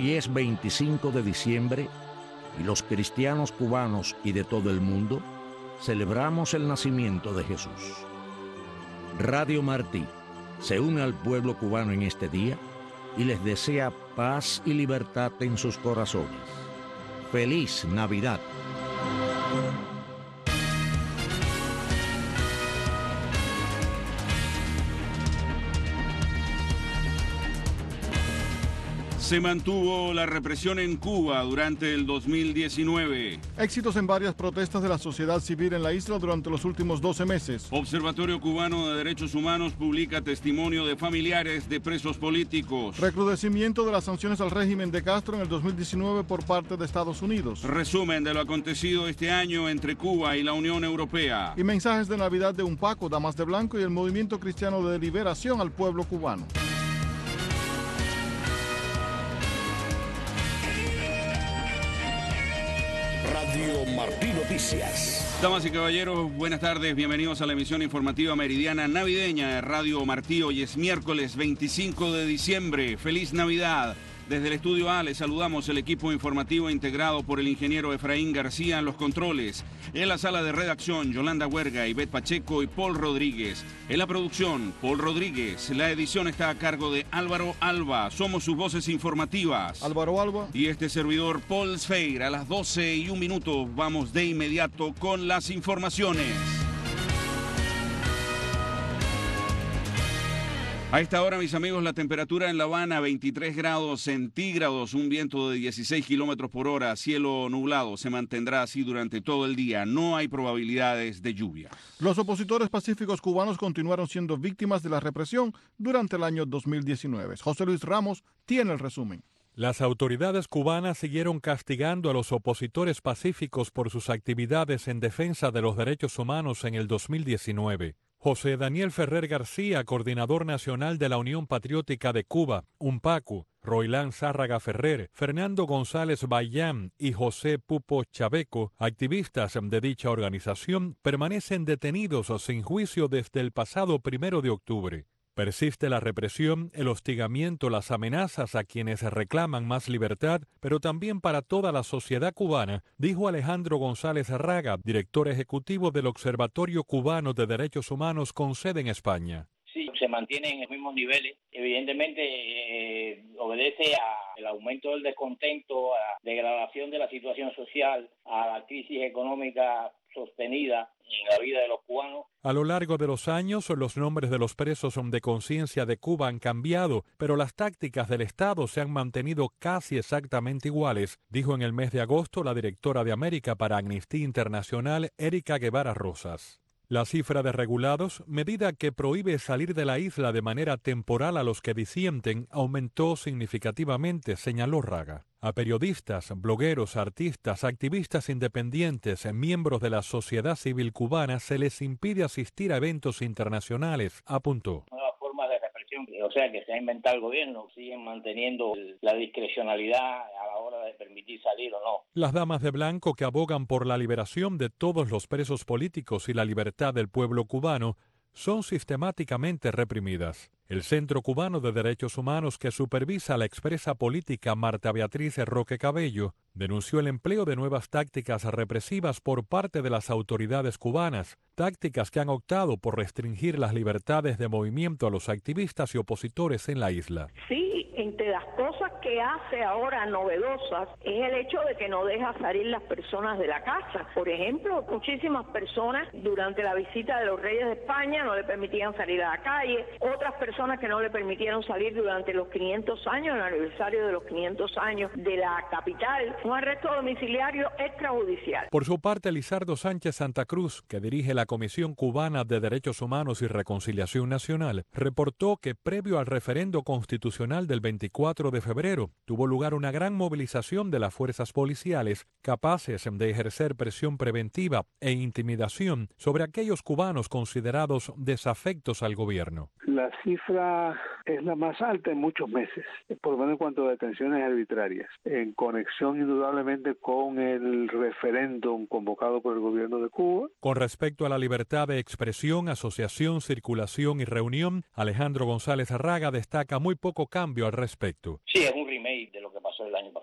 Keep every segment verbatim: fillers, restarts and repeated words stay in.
Hoy es veinticinco de diciembre y los cristianos cubanos y de todo el mundo celebramos el nacimiento de Jesús. Radio Martí se une al pueblo cubano en este día y les desea paz y libertad en sus corazones. ¡Feliz Navidad! Se mantuvo la represión en Cuba durante el dos mil diecinueve. Éxitos en varias protestas de la sociedad civil en la isla durante los últimos doce meses. Observatorio Cubano de Derechos Humanos publica testimonio de familiares de presos políticos. Recrudecimiento de las sanciones al régimen de Castro en el dos mil diecinueve por parte de Estados Unidos. Resumen de lo acontecido este año entre Cuba y la Unión Europea. Y mensajes de Navidad de UNPACO, Damas de Blanco y el Movimiento Cristiano de Liberación al pueblo cubano. Radio Martí Noticias. Damas y caballeros, buenas tardes, bienvenidos a la emisión informativa meridiana navideña de Radio Martí. Hoy es miércoles veinticinco de diciembre. ¡Feliz Navidad! Desde el Estudio A les saludamos el equipo informativo integrado por el ingeniero Efraín García en los controles. En la sala de redacción, Yolanda Huerga, Ivette Pacheco y Paul Rodríguez. En la producción, Paul Rodríguez. La edición está a cargo de Álvaro Alba. Somos sus voces informativas. Álvaro Alba. Y este servidor, Paul Sfeir. A las doce y un minuto vamos de inmediato con las informaciones. A esta hora, mis amigos, la temperatura en La Habana, veintitrés grados centígrados, un viento de dieciséis kilómetros por hora, cielo nublado, se mantendrá así durante todo el día. No hay probabilidades de lluvia. Los opositores pacíficos cubanos continuaron siendo víctimas de la represión durante el año dos mil diecinueve. José Luis Ramos tiene el resumen. Las autoridades cubanas siguieron castigando a los opositores pacíficos por sus actividades en defensa de los derechos humanos en el dos mil diecinueve. José Daniel Ferrer García, coordinador nacional de la Unión Patriótica de Cuba, UNPACU, Roilán Zárraga Ferrer, Fernando González Bayán y José Pupo Chaveco, activistas de dicha organización, permanecen detenidos sin juicio desde el pasado primero de octubre. Persiste la represión, el hostigamiento, las amenazas a quienes reclaman más libertad, pero también para toda la sociedad cubana, dijo Alejandro González Raga, director ejecutivo del Observatorio Cubano de Derechos Humanos con sede en España. Sí, se mantienen en los mismos niveles. Evidentemente eh, obedece al aumento del descontento, a la degradación de la situación social, a la crisis económica sostenida en la vida de los cubanos. A lo largo de los años, los nombres de los presos de conciencia de Cuba han cambiado, pero las tácticas del Estado se han mantenido casi exactamente iguales, dijo en el mes de agosto la directora de América para Amnistía Internacional, Erika Guevara Rosas. La cifra de regulados, medida que prohíbe salir de la isla de manera temporal a los que disienten, aumentó significativamente, señaló Raga. A periodistas, blogueros, artistas, activistas independientes, miembros de la sociedad civil cubana se les impide asistir a eventos internacionales, apuntó. Nuevas formas de represión, o sea, que se ha inventado el gobierno, siguen manteniendo la discrecionalidad a la hora de permitir salir o no. Las damas de blanco que abogan por la liberación de todos los presos políticos y la libertad del pueblo cubano son sistemáticamente reprimidas. El Centro Cubano de Derechos Humanos, que supervisa la expresa política Marta Beatriz Roque Cabello, denunció el empleo de nuevas tácticas represivas por parte de las autoridades cubanas, tácticas que han optado por restringir las libertades de movimiento a los activistas y opositores en la isla. Sí, entre las cosas que hace ahora novedosas es el hecho de que no deja salir las personas de la casa. Por ejemplo, muchísimas personas durante la visita de los Reyes de España no le permitían salir a la calle, otras personas que no le permitieron salir durante los quinientos años, el aniversario de los quinientos años de la capital, un arresto domiciliario extrajudicial. Por su parte, Lizardo Sánchez Santa Cruz, que dirige la Comisión Cubana de Derechos Humanos y Reconciliación Nacional, reportó que previo al referendo constitucional del veinticuatro de febrero, tuvo lugar una gran movilización de las fuerzas policiales capaces de ejercer presión preventiva e intimidación sobre aquellos cubanos considerados desafectos al gobierno. La cifra es la más alta en muchos meses, por lo menos en cuanto a detenciones arbitrarias, en conexión indudablemente con el referéndum convocado por el gobierno de Cuba. Con respecto a la libertad de expresión, asociación, circulación y reunión, Alejandro González Arraga destaca muy poco cambio al respecto. Sí, es un remake de lo que pasó el año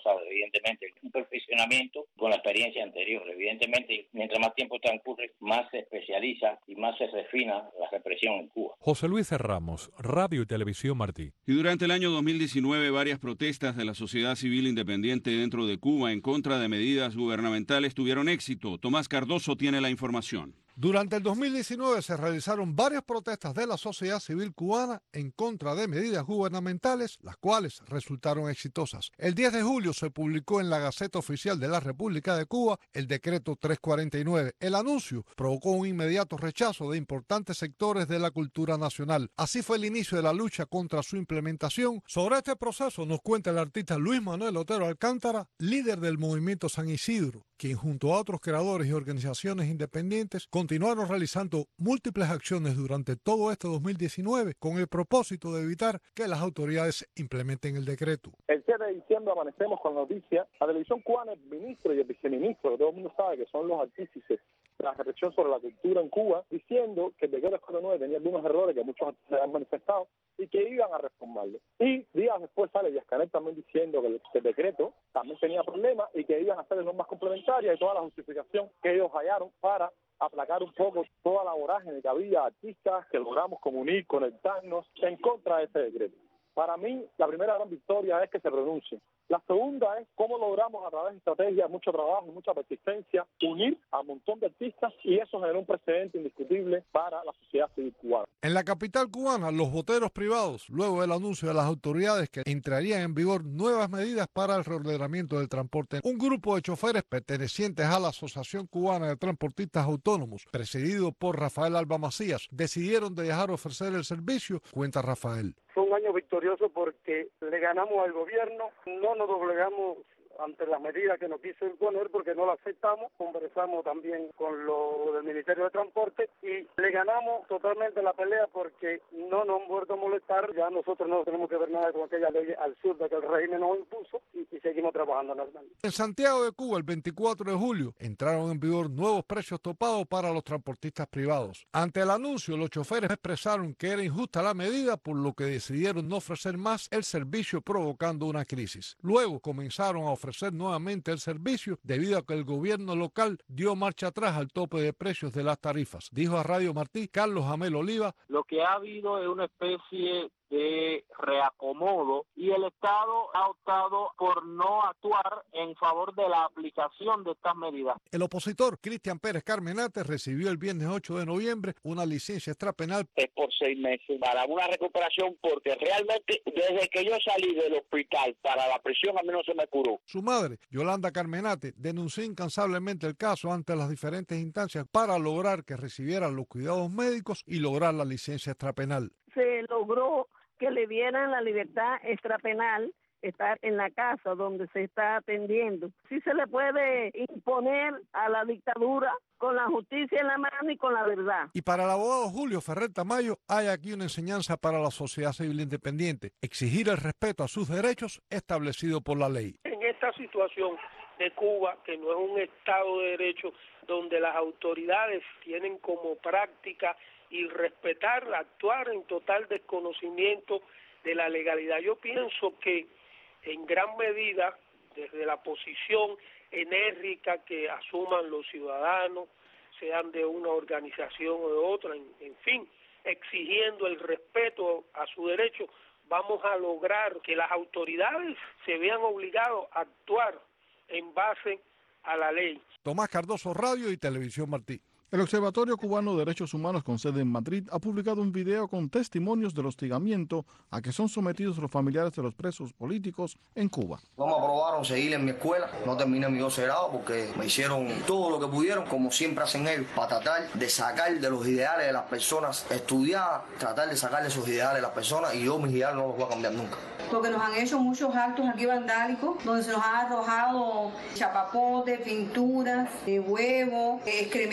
causado evidentemente un perfeccionamiento con la experiencia anterior. Evidentemente, mientras más tiempo transcurre, más se especializa y más se refina la represión en Cuba. José Luis Ramos, Radio y Televisión Martí. Y durante el año dos mil diecinueve, varias protestas de la sociedad civil independiente dentro de Cuba en contra de medidas gubernamentales tuvieron éxito. Tomás Cardoso tiene la información. Durante el dos mil diecinueve se realizaron varias protestas de la sociedad civil cubana en contra de medidas gubernamentales, las cuales resultaron exitosas. El diez de julio se publicó en la Gaceta Oficial de la República de Cuba el decreto trescientos cuarenta y nueve. El anuncio provocó un inmediato rechazo de importantes sectores de la cultura nacional. Así fue el inicio de la lucha contra su implementación. Sobre este proceso nos cuenta el artista Luis Manuel Otero Alcántara, líder del movimiento San Isidro, quien junto a otros creadores y organizaciones independientes continuaron realizando múltiples acciones durante todo este dos mil diecinueve con el propósito de evitar que las autoridades implementen el decreto. El siete de diciembre amanecemos con noticias. La televisión cubana, el ministro y el viceministro, que todo el mundo sabe que son los artífices de la represión sobre la cultura en Cuba, diciendo que el decreto cuarenta y nueve tenía algunos errores que muchos artistas han manifestado y que iban a reformarlo. Y días después sale Díaz-Canel también diciendo que el, que el decreto también tenía problemas y que iban a hacer normas complementarias y toda la justificación que ellos hallaron para aplacar un poco toda la vorágine que había artistas que logramos comunir, conectarnos en contra de ese decreto. Para mí, la primera gran victoria es que se pronuncie. La segunda es cómo logramos a través de estrategias, mucho trabajo y mucha persistencia, unir a un montón de artistas y eso generó un precedente indiscutible para la sociedad civil cubana. En la capital cubana, los boteros privados, luego del anuncio de las autoridades que entrarían en vigor nuevas medidas para el reordenamiento del transporte, un grupo de choferes pertenecientes a la Asociación Cubana de Transportistas Autónomos, presidido por Rafael Alba Macías, decidieron dejar ofrecer el servicio, cuenta Rafael. Fue un año victorioso porque le ganamos al gobierno, no nos doblegamos ante las medidas que nos quiso imponer porque no las aceptamos. Conversamos también con lo del Ministerio de Transporte y le ganamos totalmente la pelea porque no nos han vuelto a molestar. Ya nosotros no tenemos que ver nada con aquella ley absurda que el régimen nos impuso y, y seguimos trabajando normalmente. En Santiago de Cuba, el veinticuatro de julio, entraron en vigor nuevos precios topados para los transportistas privados. Ante el anuncio, los choferes expresaron que era injusta la medida, por lo que decidieron no ofrecer más el servicio, provocando una crisis. Luego comenzaron a ofrecer nuevamente el servicio debido a que el gobierno local dio marcha atrás al tope de precios de las tarifas. Dijo a Radio Martí Carlos Jamel Oliva: lo que ha habido es una especie de reacomodo y el Estado ha optado por no actuar en favor de la aplicación de estas medidas. El opositor Cristian Pérez Carmenate recibió el viernes ocho de noviembre una licencia extrapenal. Es por seis meses para una recuperación porque realmente desde que yo salí del hospital para la prisión a mí no se me curó. Su madre, Yolanda Carmenate, denunció incansablemente el caso ante las diferentes instancias para lograr que recibieran los cuidados médicos y lograr la licencia extrapenal. Se logró que le dieran la libertad extrapenal, estar en la casa donde se está atendiendo. Sí se le puede imponer a la dictadura con la justicia en la mano y con la verdad. Y para el abogado Julio Ferrer Tamayo hay aquí una enseñanza para la sociedad civil independiente: exigir el respeto a sus derechos establecido por la ley. En esta situación de Cuba, que no es un Estado de Derecho, donde las autoridades tienen como práctica y respetarla, actuar en total desconocimiento de la legalidad. Yo pienso que en gran medida, desde la posición enérgica que asuman los ciudadanos, sean de una organización o de otra, en, en fin, exigiendo el respeto a su derecho, vamos a lograr que las autoridades se vean obligadas a actuar en base a la ley. Tomás Cardoso, Radio y Televisión Martí. El Observatorio Cubano de Derechos Humanos con sede en Madrid ha publicado un video con testimonios del hostigamiento a que son sometidos los familiares de los presos políticos en Cuba. No me aprobaron seguir en mi escuela, no terminé mi doce grado porque me hicieron todo lo que pudieron, como siempre hacen ellos, para tratar de sacar de los ideales de las personas, estudiar, tratar de sacar de esos ideales de las personas, y yo mis ideales no los voy a cambiar nunca. Porque nos han hecho muchos actos aquí vandálicos, donde se nos ha arrojado chapapote, pinturas, de huevo, excremento de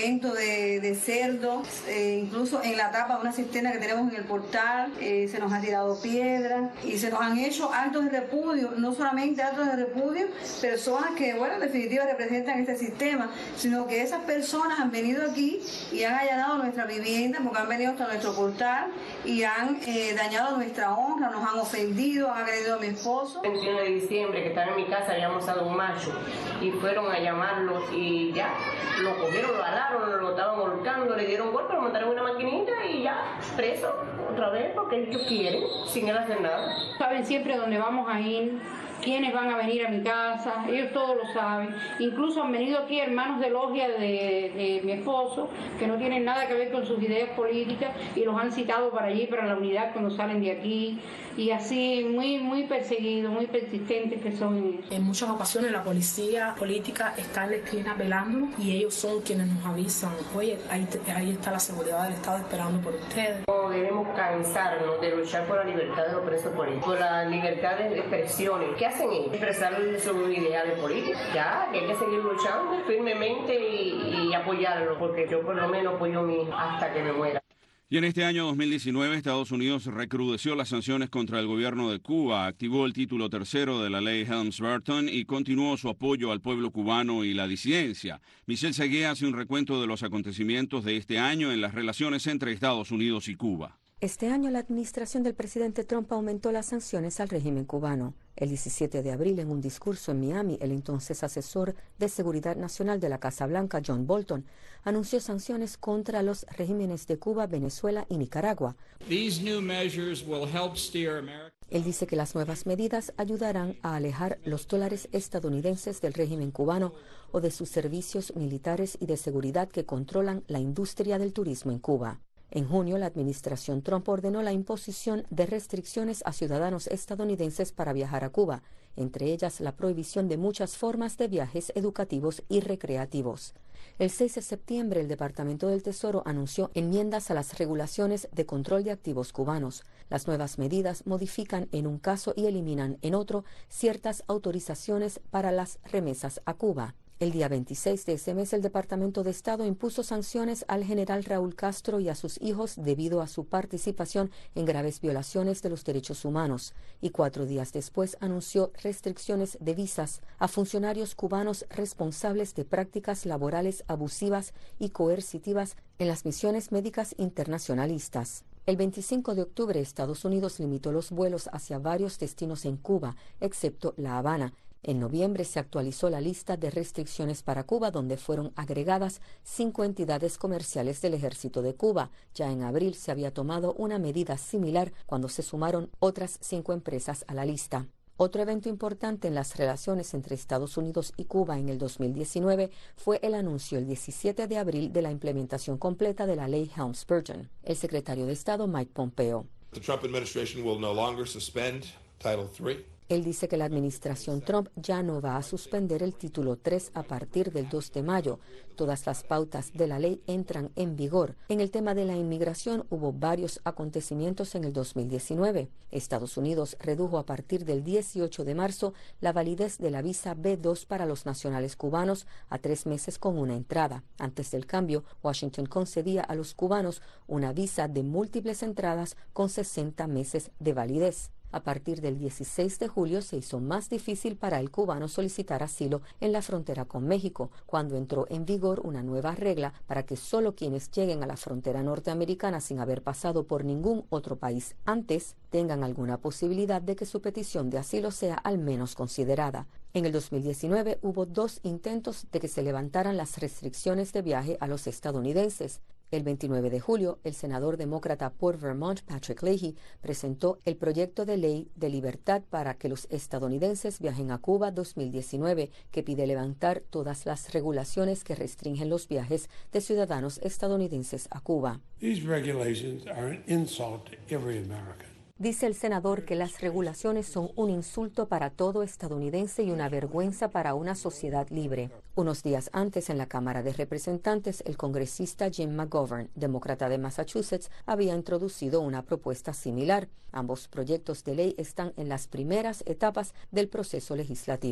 de, de cerdo, eh, incluso en la tapa de una cisterna que tenemos en el portal, eh, se nos ha tirado piedras y se nos han hecho actos de repudio, no solamente actos de repudio, personas que, bueno, en definitiva representan este sistema, sino que esas personas han venido aquí y han allanado nuestra vivienda porque han venido hasta nuestro portal y han eh, dañado nuestra honra, nos han ofendido, han agredido a mi esposo. El veintiuno de diciembre, que estaba en mi casa, habíamos dado un macho y fueron a llamarlos y ya, lo cogieron, lo alaron, lo estaban volcando, le dieron golpe, lo montaron en una maquinita y ya, preso otra vez porque ellos quieren, sin él hacer nada. Saben siempre dónde vamos a ir, quiénes van a venir a mi casa, ellos todos lo saben. Incluso han venido aquí hermanos de logia de, de mi esposo, que no tienen nada que ver con sus ideas políticas, y los han citado para allí, para la unidad, cuando salen de aquí. Y así, muy, muy perseguidos, muy persistentes que son en eso. En muchas ocasiones la policía política está en la esquina velándonos y ellos son quienes nos avisan, oye, ahí, ahí está la seguridad del Estado esperando por ustedes. No debemos cansarnos de luchar por la libertad de los presos políticos, por la libertad de expresiones. ¿Qué hacen ellos? Expresar sus ideales políticos. Ya, que hay que seguir luchando firmemente y, y apoyarlo, porque yo por lo menos apoyo a mí hasta que me muera. Y en este año dos mil diecinueve, Estados Unidos recrudeció las sanciones contra el gobierno de Cuba, activó el título tercero de la ley Helms-Burton y continuó su apoyo al pueblo cubano y la disidencia. Michelle Segué hace un recuento de los acontecimientos de este año en las relaciones entre Estados Unidos y Cuba. Este año la administración del presidente Trump aumentó las sanciones al régimen cubano. El diecisiete de abril, en un discurso en Miami, el entonces asesor de Seguridad Nacional de la Casa Blanca, John Bolton, anunció sanciones contra los regímenes de Cuba, Venezuela y Nicaragua. These new measures will help steer America. Él dice que las nuevas medidas ayudarán a alejar los dólares estadounidenses del régimen cubano o de sus servicios militares y de seguridad que controlan la industria del turismo en Cuba. En junio, la administración Trump ordenó la imposición de restricciones a ciudadanos estadounidenses para viajar a Cuba, entre ellas la prohibición de muchas formas de viajes educativos y recreativos. El seis de septiembre, el Departamento del Tesoro anunció enmiendas a las regulaciones de control de activos cubanos. Las nuevas medidas modifican en un caso y eliminan en otro ciertas autorizaciones para las remesas a Cuba. El día veintiséis de ese mes, el Departamento de Estado impuso sanciones al general Raúl Castro y a sus hijos debido a su participación en graves violaciones de los derechos humanos, y cuatro días después anunció restricciones de visas a funcionarios cubanos responsables de prácticas laborales abusivas y coercitivas en las misiones médicas internacionalistas. El veinticinco de octubre, Estados Unidos limitó los vuelos hacia varios destinos en Cuba, excepto La Habana. En noviembre se actualizó la lista de restricciones para Cuba, donde fueron agregadas cinco entidades comerciales del Ejército de Cuba. Ya en abril se había tomado una medida similar cuando se sumaron otras cinco empresas a la lista. Otro evento importante en las relaciones entre Estados Unidos y Cuba en el dos mil diecinueve fue el anuncio el diecisiete de abril de la implementación completa de la ley Helms-Burton. El secretario de Estado Mike Pompeo. The Trump administration will no longer suspend Title three. Él dice que la administración Trump ya no va a suspender el título tres a partir del dos de mayo. Todas las pautas de la ley entran en vigor. En el tema de la inmigración hubo varios acontecimientos en el dos mil diecinueve. Estados Unidos redujo a partir del dieciocho de marzo la validez de la visa B dos para los nacionales cubanos a tres meses con una entrada. Antes del cambio, Washington concedía a los cubanos una visa de múltiples entradas con sesenta meses de validez. A partir del dieciséis de julio se hizo más difícil para el cubano solicitar asilo en la frontera con México, cuando entró en vigor una nueva regla para que solo quienes lleguen a la frontera norteamericana sin haber pasado por ningún otro país antes tengan alguna posibilidad de que su petición de asilo sea al menos considerada. En el dos mil diecinueve hubo dos intentos de que se levantaran las restricciones de viaje a los estadounidenses. El veintinueve de julio, el senador demócrata por Vermont, Patrick Leahy, presentó el proyecto de ley de libertad para que los estadounidenses viajen a Cuba dos mil diecinueve, que pide levantar todas las regulaciones que restringen los viajes de ciudadanos estadounidenses a Cuba. These regulations are an insult to every American. Dice el senador que las regulaciones son un insulto para todo estadounidense y una vergüenza para una sociedad libre. Unos días antes, en la Cámara de Representantes, el congresista Jim McGovern, demócrata de Massachusetts, había introducido una propuesta similar. Ambos proyectos de ley están en las primeras etapas del proceso legislativo.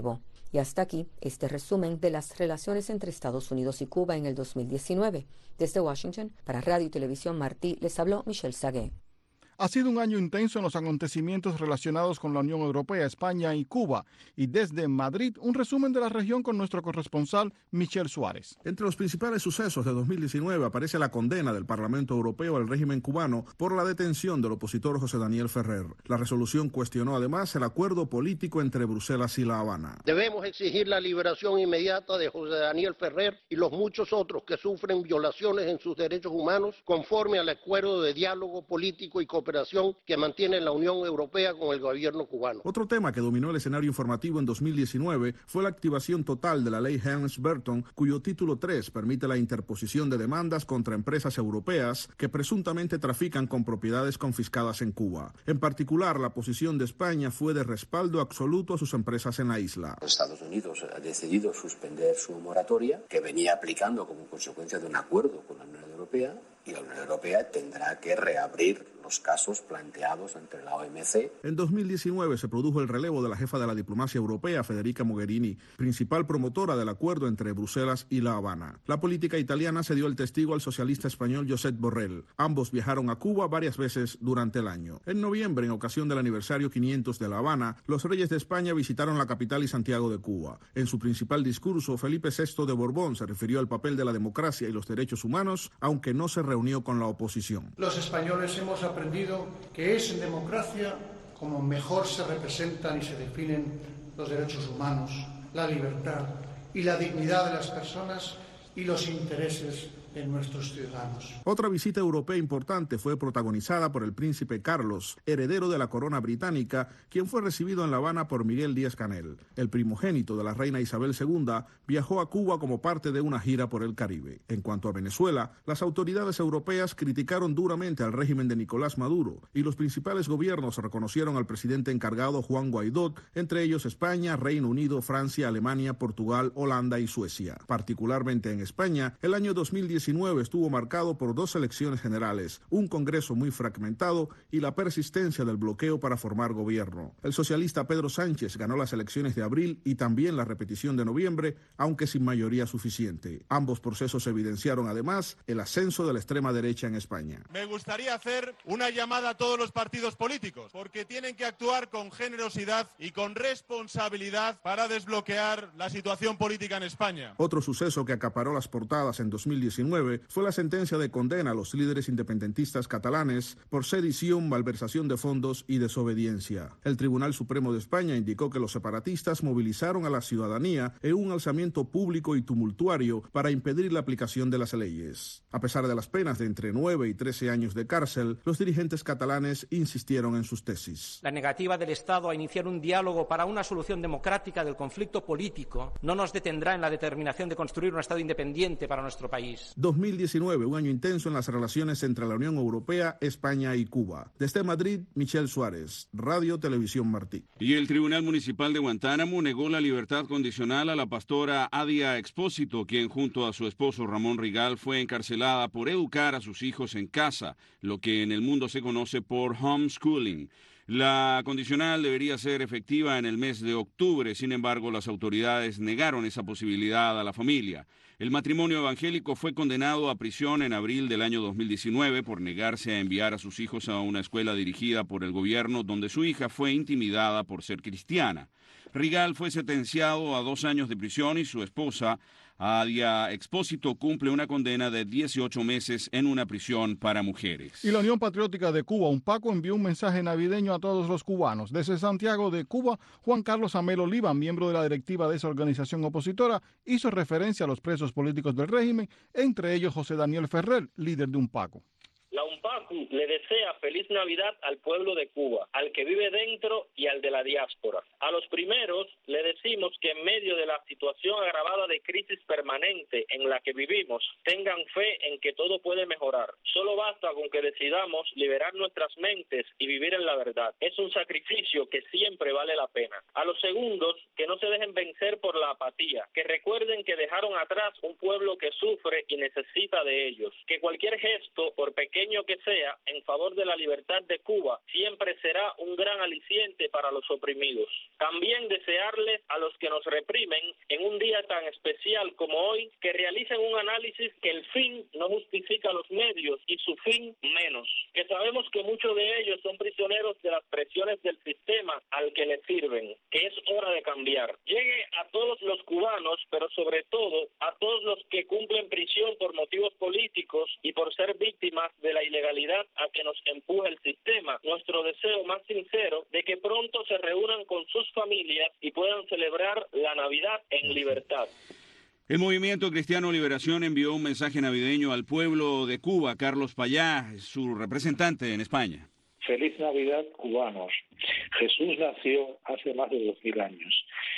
Y hasta aquí este resumen de las relaciones entre Estados Unidos y Cuba en el dos mil diecinueve. Desde Washington, para Radio y Televisión Martí, les habló Michelle Sagué. Ha sido un año intenso en los acontecimientos relacionados con la Unión Europea, España y Cuba. Y desde Madrid, un resumen de la región con nuestro corresponsal, Michel Suárez. Entre los principales sucesos de dos mil diecinueve aparece la condena del Parlamento Europeo al régimen cubano por la detención del opositor José Daniel Ferrer. La resolución cuestionó además el acuerdo político entre Bruselas y La Habana. Debemos exigir la liberación inmediata de José Daniel Ferrer y los muchos otros que sufren violaciones en sus derechos humanos conforme al acuerdo de diálogo político y cooperación que mantiene la Unión Europea con el gobierno cubano. Otro tema que dominó el escenario informativo en dos mil diecinueve fue la activación total de la ley Helms-Burton, cuyo título tres permite la interposición de demandas contra empresas europeas que presuntamente trafican con propiedades confiscadas en Cuba. En particular, la posición de España fue de respaldo absoluto a sus empresas en la isla. Estados Unidos ha decidido suspender su moratoria, que venía aplicando como consecuencia de un acuerdo con la Unión Europea, y la Unión Europea tendrá que reabrir los casos planteados ante la O M C. En dos mil diecinueve se produjo el relevo de la jefa de la diplomacia europea, Federica Mogherini, principal promotora del acuerdo entre Bruselas y La Habana. La política italiana se dio el testigo al socialista español Josep Borrell. Ambos viajaron a Cuba varias veces durante el año. En noviembre, en ocasión del aniversario quinientos de La Habana, los reyes de España visitaron la capital y Santiago de Cuba. En su principal discurso, Felipe sexto de Borbón se refirió al papel de la democracia y los derechos humanos, aunque no se reunió con la oposición. Los españoles hemos aprendido que es en democracia como mejor se representan y se definen los derechos humanos, la libertad y la dignidad de las personas y los intereses de nuestros ciudadanos. Otra visita europea importante fue protagonizada por el príncipe Carlos, heredero de la corona británica, quien fue recibido en La Habana por Miguel Díaz-Canel. El primogénito de la reina Isabel segunda viajó a Cuba como parte de una gira por el Caribe. En cuanto a Venezuela, las autoridades europeas criticaron duramente al régimen de Nicolás Maduro y los principales gobiernos reconocieron al presidente encargado Juan Guaidó, entre ellos España, Reino Unido, Francia, Alemania, Portugal, Holanda y Suecia. Particularmente en España, el año dos mil diecinueve estuvo marcado por dos elecciones generales, un Congreso muy fragmentado y la persistencia del bloqueo para formar gobierno. El socialista Pedro Sánchez ganó las elecciones de abril y también la repetición de noviembre, aunque sin mayoría suficiente. Ambos procesos evidenciaron además el ascenso de la extrema derecha en España. Me gustaría hacer una llamada a todos los partidos políticos, porque tienen que actuar con generosidad y con responsabilidad para desbloquear la situación política en España. Otro suceso que acaparó las portadas en dos mil diecinueve fue la sentencia de condena a los líderes independentistas catalanes por sedición, malversación de fondos y desobediencia. El Tribunal Supremo de España indicó que los separatistas movilizaron a la ciudadanía en un alzamiento público y tumultuario para impedir la aplicación de las leyes. A pesar de las penas de entre nueve y trece años de cárcel, los dirigentes catalanes insistieron en sus tesis. La negativa del Estado a iniciar un diálogo para una solución democrática del conflicto político no nos detendrá en la determinación de construir un Estado independiente para nuestro país. dos mil diecinueve, un año intenso en las relaciones entre la Unión Europea, España y Cuba. Desde Madrid, Michel Suárez, Radio Televisión Martí. Y el Tribunal Municipal de Guantánamo negó la libertad condicional a la pastora Adia Expósito, quien junto a su esposo Ramón Rigal fue encarcelada por educar a sus hijos en casa, lo que en el mundo se conoce por homeschooling. La condicional debería ser efectiva en el mes de octubre, sin embargo, las autoridades negaron esa posibilidad a la familia. El matrimonio evangélico fue condenado a prisión en abril del año dos mil diecinueve por negarse a enviar a sus hijos a una escuela dirigida por el gobierno donde su hija fue intimidada por ser cristiana. Rigal fue sentenciado a dos años de prisión y su esposa, Adia Expósito, cumple una condena de dieciocho meses en una prisión para mujeres. Y la Unión Patriótica de Cuba, UNPACO, envió un mensaje navideño a todos los cubanos. Desde Santiago de Cuba, Juan Carlos Amel Oliva, miembro de la directiva de esa organización opositora, hizo referencia a los presos políticos del régimen, entre ellos José Daniel Ferrer, líder de UNPACO. La UNPACU le desea feliz Navidad al pueblo de Cuba, al que vive dentro y al de la diáspora. A los primeros le decimos que en medio de la situación agravada de crisis permanente en la que vivimos, tengan fe en que todo puede mejorar. Solo basta con que decidamos liberar nuestras mentes y vivir en la verdad. Es un sacrificio que siempre vale la pena. A los segundos, que no se dejen vencer por la apatía, que recuerden que dejaron atrás un pueblo que sufre y necesita de ellos, que cualquier gesto, por pequeño que sea, sea en favor de la libertad de Cuba siempre será un gran aliciente para los oprimidos. También desearles a los que nos reprimen en un día tan especial como hoy que realicen un análisis que el fin no justifica los medios y su fin menos. Que sabemos que muchos de ellos son prisioneros de las presiones del sistema al que les sirven, que es hora de cambiar. Llegue a todos los cubanos, pero sobre todo a todos los que cumplen prisión por motivos políticos y por ser víctimas de la ilegalidad a que nos empuja el sistema, nuestro deseo más sincero de que pronto se reúnan con sus familias y puedan celebrar la Navidad en libertad. El Movimiento Cristiano Liberación envió un mensaje navideño al pueblo de Cuba. Carlos Payá, su representante en España. Feliz Navidad, cubanos. Jesús nació hace más de dos mil años.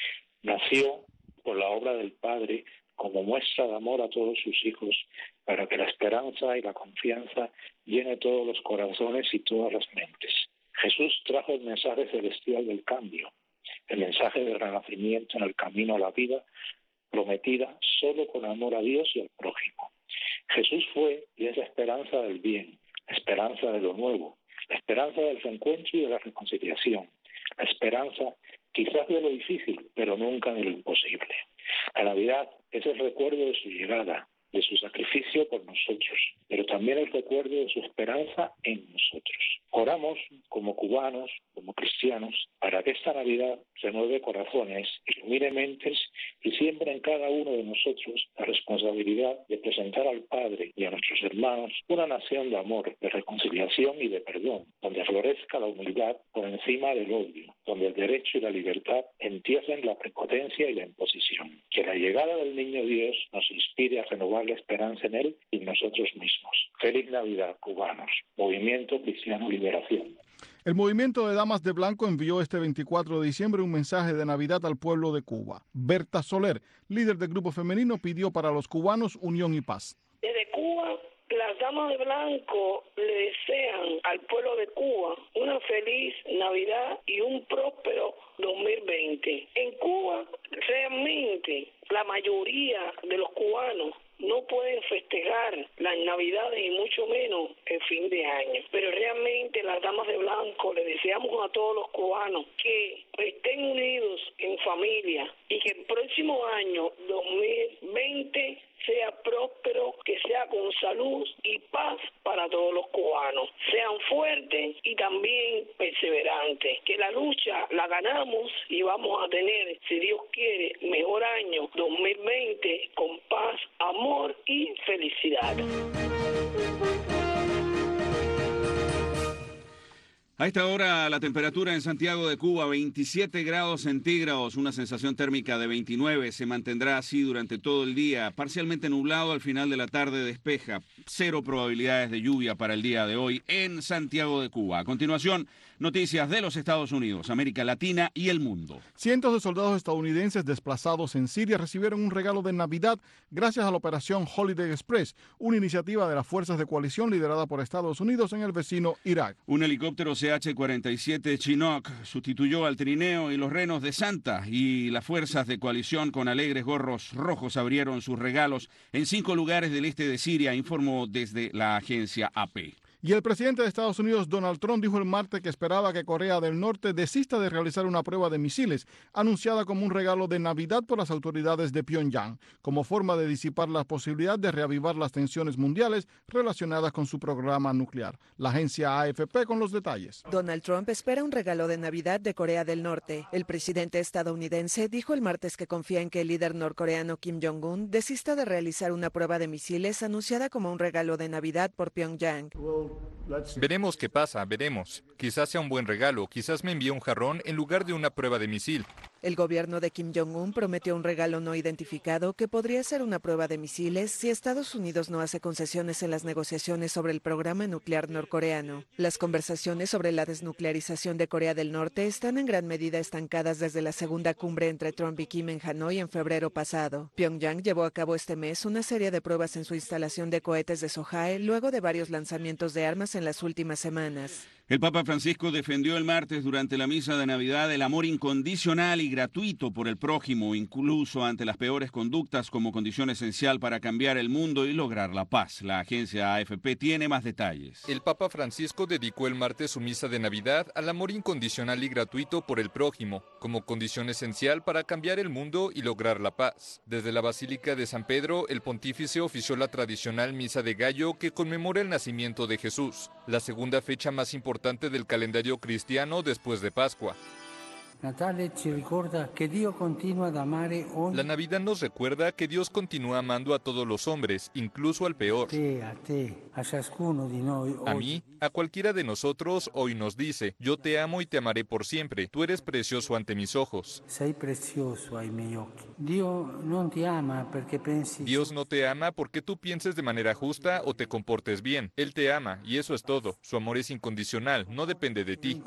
Nació por la obra del Padre como muestra de amor a todos sus hijos, para que la esperanza y la confianza llene todos los corazones y todas las mentes. Jesús trajo el mensaje celestial del cambio, el mensaje del renacimiento en el camino a la vida, prometida solo con amor a Dios y al prójimo. Jesús fue y es la esperanza del bien, la esperanza de lo nuevo, la esperanza del reencuentro y de la reconciliación, la esperanza quizás de lo difícil, pero nunca de lo imposible. La Navidad es el recuerdo de su llegada, de su sacrificio por nosotros, pero también el recuerdo de su esperanza en nosotros. Oramos como cubanos, como cristianos, para que esta Navidad renueve corazones, ilumine mentes y siembre en cada uno de nosotros la responsabilidad de presentar al Padre y a nuestros hermanos una nación de amor, de reconciliación y de perdón, donde florezca la humildad por encima del odio, donde el derecho y la libertad entierren la prepotencia y la imposición. Que la llegada del Niño Dios nos inspire a renovar la esperanza en Él y en nosotros mismos. Feliz Navidad, cubanos. Movimiento Cristiano Liberación. El Movimiento de Damas de Blanco envió este veinticuatro de diciembre un mensaje de Navidad al pueblo de Cuba. Berta Soler, líder del grupo femenino, pidió para los cubanos unión y paz. Desde Cuba, las Damas de Blanco le desean al pueblo de Cuba una feliz Navidad y un próspero dos mil veinte. En Cuba, realmente, la mayoría de los cubanos no pueden festejar las Navidades y mucho menos el fin de año. Pero realmente las Damas de Blanco le deseamos a todos los cubanos que estén unidos en familia y que el próximo año dos mil veinte sea próspero, que sea con salud y paz para todos los cubanos. Sean fuertes y también perseverantes. Que la lucha la ganamos y vamos a tener, si Dios quiere, mejor año dos mil veinte con paz, amor y felicidad. A esta hora la temperatura en Santiago de Cuba veintisiete grados centígrados, una sensación térmica de veintinueve, se mantendrá así durante todo el día, parcialmente nublado al final de la tarde despeja, cero probabilidades de lluvia para el día de hoy en Santiago de Cuba. A continuación, noticias de los Estados Unidos, América Latina y el mundo. Cientos de soldados estadounidenses desplazados en Siria recibieron un regalo de Navidad gracias a la operación Holiday Express, una iniciativa de las fuerzas de coalición liderada por Estados Unidos en el vecino Irak. Un helicóptero C H cuarenta y siete Chinook sustituyó al trineo y los renos de Santa, y las fuerzas de coalición con alegres gorros rojos abrieron sus regalos en cinco lugares del este de Siria, informó desde la agencia A P. Y el presidente de Estados Unidos, Donald Trump, dijo el martes que esperaba que Corea del Norte desista de realizar una prueba de misiles, anunciada como un regalo de Navidad por las autoridades de Pyongyang, como forma de disipar la posibilidad de reavivar las tensiones mundiales relacionadas con su programa nuclear. La agencia A F P con los detalles. Donald Trump espera un regalo de Navidad de Corea del Norte. El presidente estadounidense dijo el martes que confía en que el líder norcoreano Kim Jong-un desista de realizar una prueba de misiles anunciada como un regalo de Navidad por Pyongyang. Veremos qué pasa, veremos. Quizás sea un buen regalo, quizás me envíe un jarrón en lugar de una prueba de misil. El gobierno de Kim Jong-un prometió un regalo no identificado que podría ser una prueba de misiles si Estados Unidos no hace concesiones en las negociaciones sobre el programa nuclear norcoreano. Las conversaciones sobre la desnuclearización de Corea del Norte están en gran medida estancadas desde la segunda cumbre entre Trump y Kim en Hanoi en febrero pasado. Pyongyang llevó a cabo este mes una serie de pruebas en su instalación de cohetes de Sohae luego de varios lanzamientos de armas en las últimas semanas. El Papa Francisco defendió el martes durante la misa de Navidad el amor incondicional y gratuito por el prójimo, incluso ante las peores conductas, como condición esencial para cambiar el mundo y lograr la paz. La agencia A F P tiene más detalles. El Papa Francisco dedicó el martes su misa de Navidad al amor incondicional y gratuito por el prójimo, como condición esencial para cambiar el mundo y lograr la paz. Desde la Basílica de San Pedro, el pontífice ofició la tradicional misa de gallo que conmemora el nacimiento de Jesús, la segunda fecha más importante del calendario cristiano después de Pascua. La Navidad nos recuerda que Dios continúa amando a todos los hombres, incluso al peor. A mí, a cualquiera de nosotros, hoy nos dice: yo te amo y te amaré por siempre. Tú eres precioso ante mis ojos. Dios no te ama porque tú pienses de manera justa o te comportes bien. Él te ama y eso es todo. Su amor es incondicional, no depende de ti.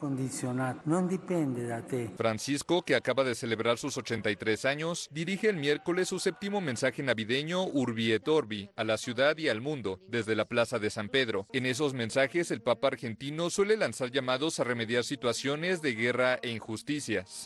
Francisco, que acaba de celebrar sus ochenta y tres años, dirige el miércoles su séptimo mensaje navideño Urbi et Orbi a la ciudad y al mundo, desde la Plaza de San Pedro. En esos mensajes, el Papa argentino suele lanzar llamados a remediar situaciones de guerra e injusticias.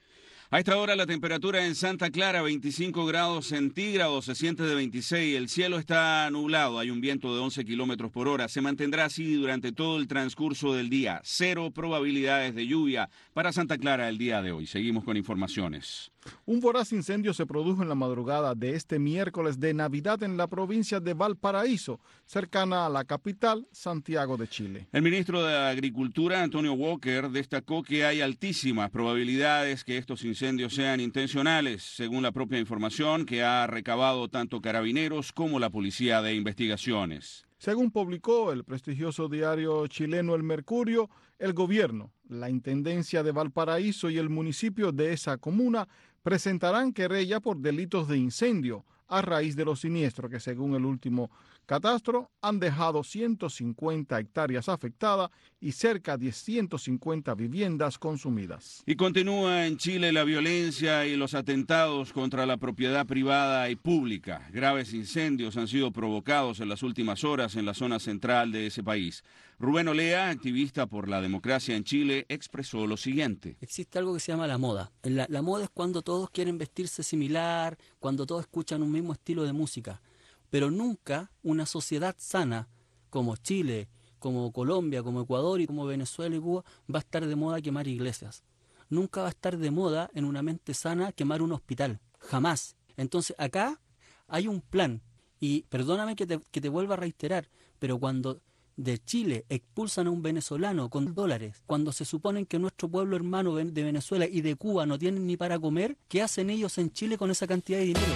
A esta hora la temperatura en Santa Clara, veinticinco grados centígrados, se siente de veintiséis. El cielo está nublado, hay un viento de once kilómetros por hora. Se mantendrá así durante todo el transcurso del día. Cero probabilidades de lluvia para Santa Clara el día de hoy. Seguimos con informaciones. Un voraz incendio se produjo en la madrugada de este miércoles de Navidad en la provincia de Valparaíso, cercana a la capital, Santiago de Chile. El ministro de Agricultura, Antonio Walker, destacó que hay altísimas probabilidades que estos incendios sean intencionales, según la propia información que ha recabado tanto Carabineros como la Policía de Investigaciones. Según publicó el prestigioso diario chileno El Mercurio, el gobierno, la Intendencia de Valparaíso y el municipio de esa comuna presentarán querella por delitos de incendio a raíz de los siniestros que, según el último catastro, han dejado ciento cincuenta hectáreas afectadas y cerca de ciento cincuenta viviendas consumidas. Y continúa en Chile la violencia y los atentados contra la propiedad privada y pública. Graves incendios han sido provocados en las últimas horas en la zona central de ese país. Rubén Olea, activista por la democracia en Chile, expresó lo siguiente. Existe algo que se llama la moda. La, la moda es cuando todos quieren vestirse similar, cuando todos escuchan un mismo estilo de música. Pero nunca una sociedad sana como Chile, como Colombia, como Ecuador y como Venezuela y Cuba va a estar de moda quemar iglesias. Nunca va a estar de moda en una mente sana quemar un hospital. Jamás. Entonces acá hay un plan. Y perdóname que te, que te vuelva a reiterar, pero cuando de Chile expulsan a un venezolano con dólares, cuando se suponen que nuestro pueblo hermano de Venezuela y de Cuba no tienen ni para comer, ¿qué hacen ellos en Chile con esa cantidad de dinero?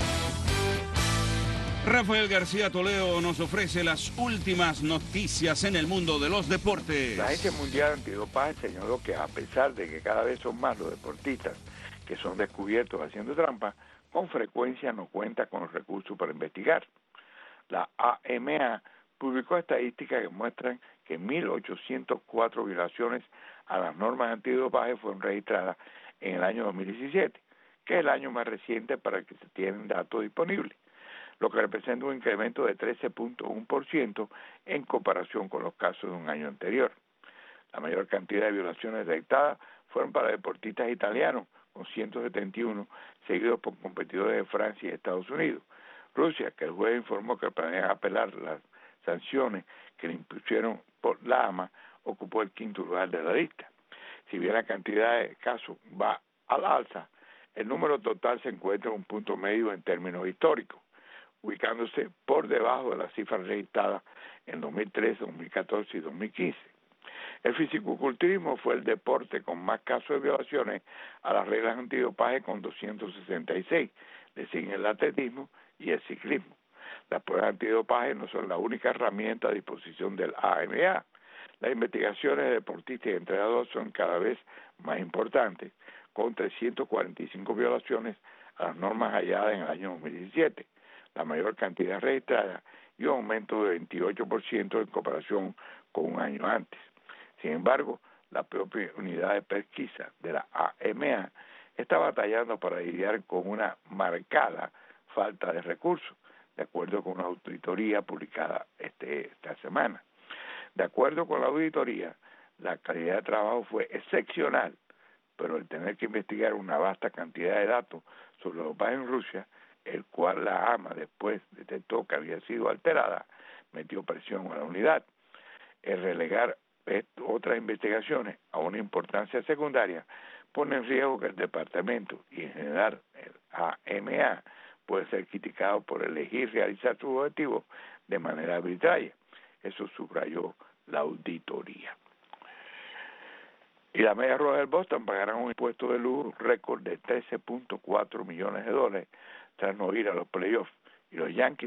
Rafael García Toledo nos ofrece las últimas noticias en el mundo de los deportes. La Agencia Mundial Antidopaje señaló que a pesar de que cada vez son más los deportistas que son descubiertos haciendo trampa, con frecuencia no cuenta con los recursos para investigar. La A M A publicó estadísticas que muestran que mil ochocientas cuatro violaciones a las normas antidopaje fueron registradas en el año dos mil diecisiete, que es el año más reciente para el que se tienen datos disponibles, lo que representa un incremento de trece punto uno por ciento en comparación con los casos de un año anterior. La mayor cantidad de violaciones detectadas fueron para deportistas italianos, con ciento setenta y uno, seguidos por competidores de Francia y Estados Unidos. Rusia, que el jueves informó que planea apelar las sanciones que le impusieron por la A M A, ocupó el quinto lugar de la lista. Si bien la cantidad de casos va al alza, el número total se encuentra en un punto medio en términos históricos, ubicándose por debajo de las cifras registradas en dos mil trece, dos mil catorce y dos mil quince. El fisicoculturismo fue el deporte con más casos de violaciones a las reglas antidopaje, con doscientos sesenta y seis. Le siguen el atletismo y el ciclismo. Las pruebas antidopaje no son la única herramienta a disposición del A M A. Las investigaciones de deportistas y entrenadores son cada vez más importantes, con trescientas cuarenta y cinco violaciones a las normas halladas en el año dos mil diecisiete, la mayor cantidad registrada, y un aumento de veintiocho por ciento en comparación con un año antes. Sin embargo, la propia unidad de pesquisa de la A M A está batallando para lidiar con una marcada falta de recursos, de acuerdo con una auditoría publicada este, esta semana. De acuerdo con la auditoría, La calidad de trabajo fue excepcional, pero el tener que investigar una vasta cantidad de datos sobre lo que pasa en Rusia, el cual la AMA después detectó que había sido alterada, metió presión a la unidad. El relegar otras investigaciones a una importancia secundaria pone en riesgo que el departamento y en general el A M A puede ser criticado por elegir realizar sus objetivos de manera arbitraria. Eso subrayó la auditoría. Y la Media Roja del Boston pagará un impuesto de luz récord de trece punto cuatro millones de dólares tras no ir a los playoffs. Y los Yankees